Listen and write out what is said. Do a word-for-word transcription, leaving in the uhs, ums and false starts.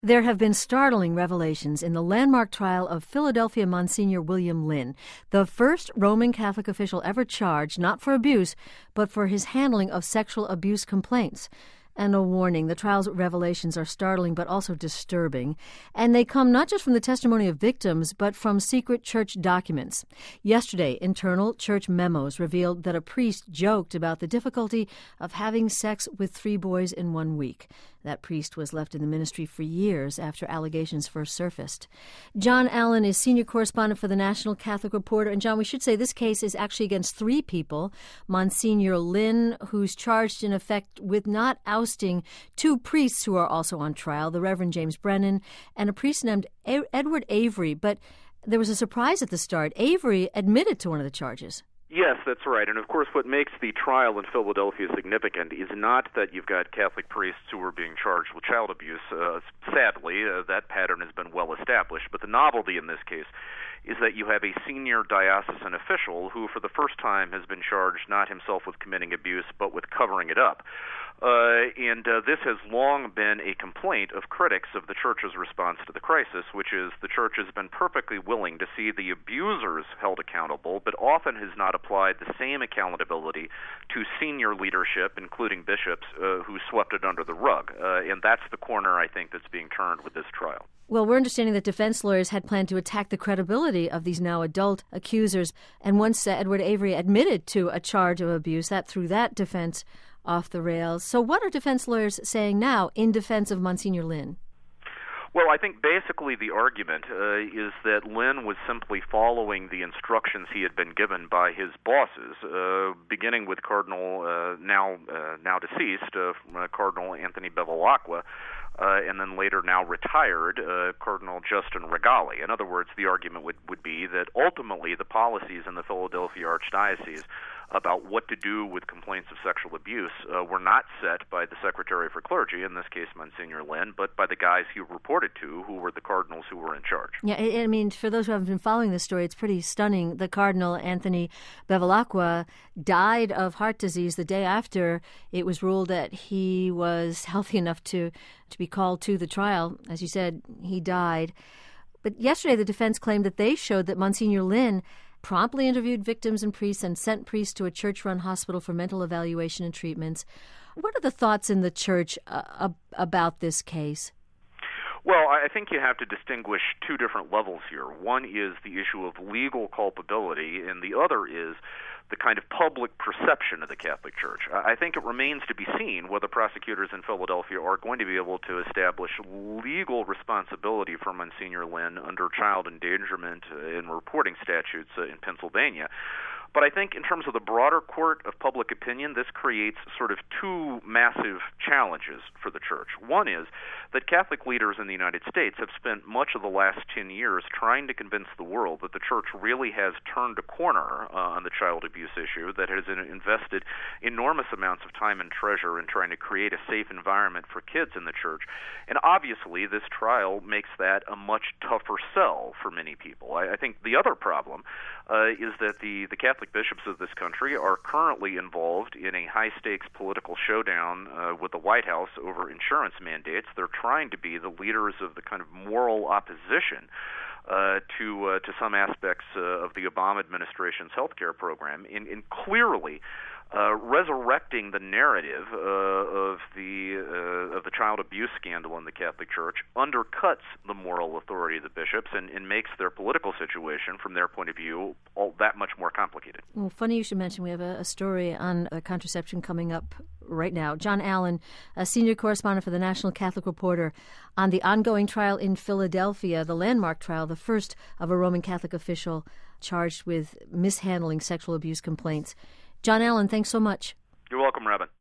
There have been startling revelations in the landmark trial of Philadelphia Monsignor William Lynn, the first Roman Catholic official ever charged not for abuse, but for his handling of sexual abuse complaints. And a warning, the trial's revelations are startling but also disturbing, and they come not just from the testimony of victims, but from secret church documents. Yesterday, internal church memos revealed that a priest joked about the difficulty of having sex with three boys in one week. That priest was left in the ministry for years after allegations first surfaced. John Allen is senior correspondent for the National Catholic Reporter. And John, we should say this case is actually against three people. Monsignor Lynn, who's charged in effect with not ousting two priests who are also on trial, the Reverend James Brennan, and a priest named a- Edward Avery. But there was a surprise at the start. Avery admitted to one of the charges. Yes, that's right. And of course, what makes the trial in Philadelphia significant is not that you've got Catholic priests who are being charged with child abuse. Uh, sadly, uh, that pattern has been well established. But the novelty in this case is that you have a senior diocesan official who, for the first time, has been charged not himself with committing abuse, but with covering it up. Uh, and uh, this has long been a complaint of critics of the Church's response to the crisis, which is the Church has been perfectly willing to see the abusers held accountable, but often has not applied the same accountability to senior leadership, including bishops, uh, who swept it under the rug. Uh, and that's the corner, I think, that's being turned with this trial. Well, we're understanding that defense lawyers had planned to attack the credibility of these now adult accusers. And once uh, Edward Avery admitted to a charge of abuse, that threw that defense off the rails. So what are defense lawyers saying now in defense of Monsignor Lynn? Well, I think basically the argument uh, is that Lynn was simply following the instructions he had been given by his bosses, uh, beginning with Cardinal, uh, now uh, now deceased, uh, Cardinal Anthony Bevilacqua, uh, and then later now retired, uh, Cardinal Justin Regali. In other words, the argument would, would be that ultimately the policies in the Philadelphia Archdiocese about what to do with complaints of sexual abuse uh, were not set by the Secretary for Clergy, in this case Monsignor Lynn, but by the guys he reported to, who were the cardinals who were in charge. Yeah, I mean, for those who haven't been following this story, it's pretty stunning. The Cardinal Anthony Bevilacqua died of heart disease the day after it was ruled that he was healthy enough to, to be called to the trial. As you said, he died. But yesterday the defense claimed that they showed that Monsignor Lynn promptly interviewed victims and priests and sent priests to a church-run hospital for mental evaluation and treatments. What are the thoughts in the church uh, about this case? Well, I think you have to distinguish two different levels here. One is the issue of legal culpability, and the other is the kind of public perception of the Catholic Church. I think it remains to be seen whether prosecutors in Philadelphia are going to be able to establish legal responsibility for Monsignor Lynn under child endangerment and reporting statutes in Pennsylvania. But I think in terms of the broader court of public opinion, this creates sort of two massive challenges for the Church. One is that Catholic leaders in the United States have spent much of the last ten years trying to convince the world that the Church really has turned a corner uh, on the child abuse issue, that has invested enormous amounts of time and treasure in trying to create a safe environment for kids in the Church. And obviously, this trial makes that a much tougher sell for many people. I, I think the other problem uh, is that the, the Catholic bishops of this country are currently involved in a high-stakes political showdown uh, with the White House over insurance mandates. They're trying to be the leaders of the kind of moral opposition uh, to uh, to some aspects uh, of the Obama administration's health care program, and, and clearly Uh, resurrecting the narrative uh, of the uh, of the child abuse scandal in the Catholic Church undercuts the moral authority of the bishops and, and makes their political situation, from their point of view, all that much more complicated. Well, funny you should mention we have a, a story on uh, contraception coming up right now. John Allen, a senior correspondent for the National Catholic Reporter, on the ongoing trial in Philadelphia, the landmark trial, the first of a Roman Catholic official charged with mishandling sexual abuse complaints. John Allen, thanks so much. You're welcome, Robin.